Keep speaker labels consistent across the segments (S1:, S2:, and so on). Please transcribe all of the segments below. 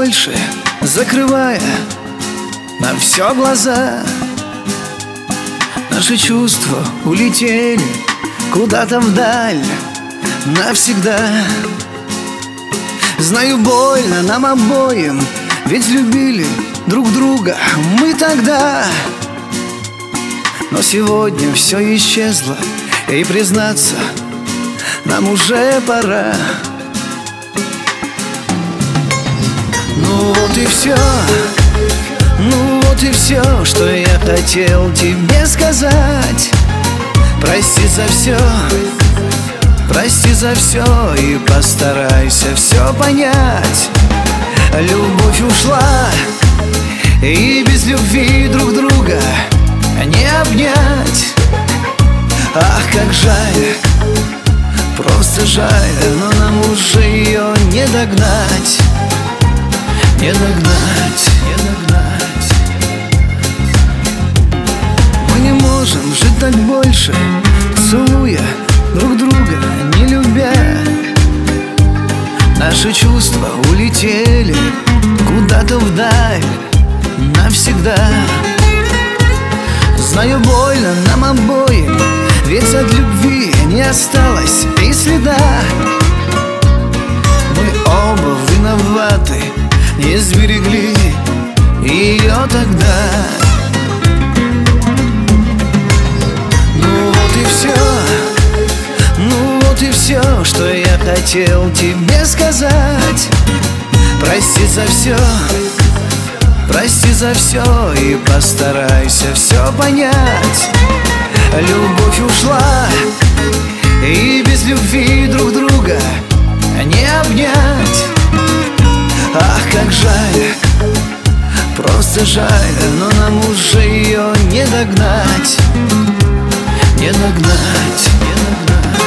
S1: больше, закрывая на все глаза. Наши чувства улетели куда-то вдаль навсегда. Знаю, больно нам обоим, ведь любили друг друга мы тогда. Но сегодня все исчезло, и признаться, нам уже пора. Ну вот и все, ну вот и все, что я хотел тебе сказать. Прости за все, прости за все, и постарайся все понять. Любовь ушла, и без любви друг друга не обнять. Ах, как жаль, просто жаль, но нам уже ее не догнать. Не догнать, не догнать. Мы не можем жить так больше, целуя друг друга, не любя. Наши чувства улетели куда-то вдаль навсегда. Знаю, больно нам обоим, ведь от любви не осталось и следа. Мы оба виноваты, не сберегли ее тогда. Ну вот и все, ну вот и все, что я хотел тебе сказать. Прости за все, прости за все, и постарайся все понять. Любовь ушла, и без любви друг друга не обнять. Ах, как жаль, просто жаль, но нам уже ее не догнать. Не догнать, не догнать.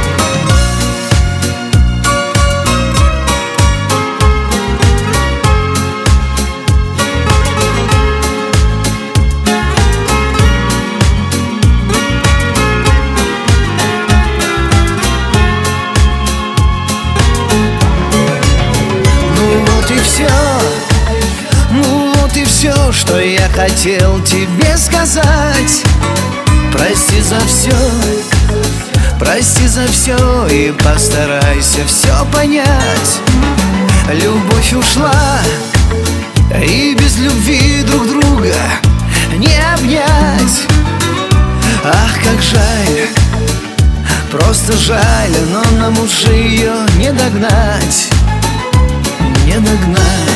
S1: Ну вот и все, что я хотел тебе сказать. Прости за все, прости за все, и постарайся все понять. Любовь ушла, и без любви друг друга не обнять. Ах, как жаль, просто жаль, но нам уже ее не догнать. Не догнать.